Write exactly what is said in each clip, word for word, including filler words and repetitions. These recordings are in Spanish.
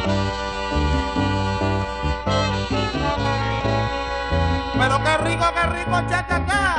Pero qué rico, qué rico, cha-cha-cha.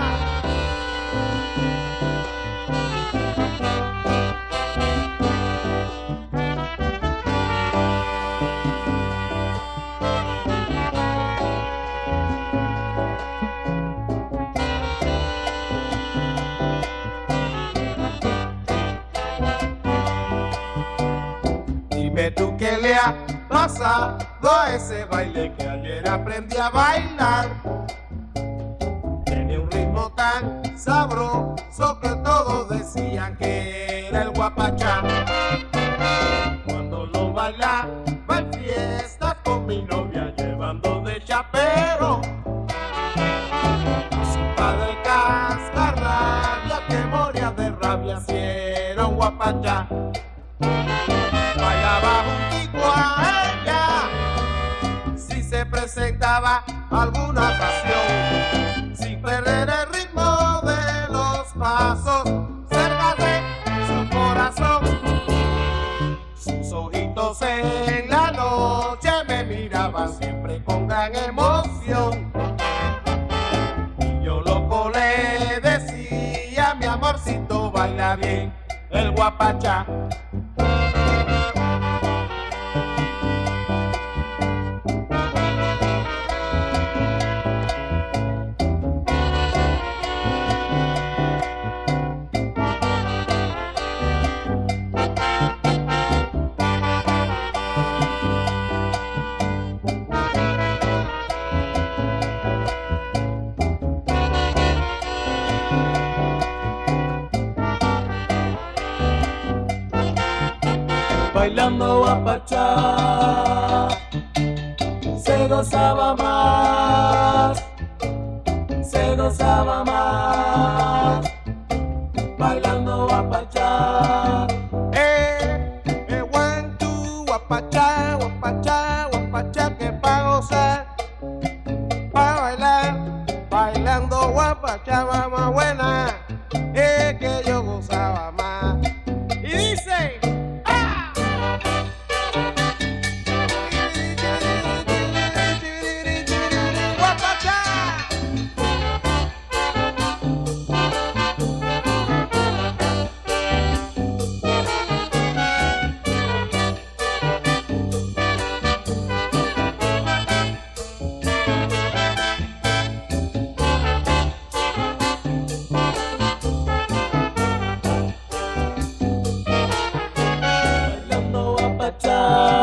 Dime tú qué le ha pasado a ese baile que ayer aprendí a bailar. Tiene un ritmo tan sabroso que todos decían que era el guapachá. Cuando lo bailaba en fiestas con mi novia llevando de chapero a su padre cascarrabia que moría de rabia si era un guapachá. Bailaba juntico a ella si se presentaba alguna ocasión, sin perder el ritmo de los pasos, cerca de su corazón. Sus ojitos en la noche me miraban siempre con gran emoción, y yo loco le decía: mi amorcito, baila bien el guapachá. Bailando guapachá se gozaba más, se gozaba más. Bailando guapachá, Eh, eh, one, two, guapachá, guapachá, guapachá, que pa' gozar, pa' bailar, bailando guapachá, mamá buena, es que yo gozaba más. Y dice, ¡ah! Guapachá. bailando guapachá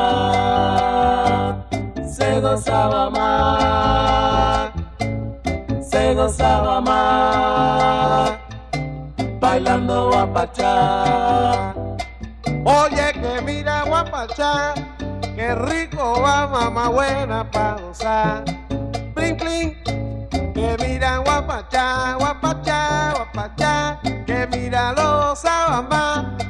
se gozaba más, se gozaba más. Bailando guapachá, Oye, que mira guapachá, qué rico va mamá buena pa' gozar. Bling, bling, que mira guapachá, guapachá, guapachá, que mira los sabambá.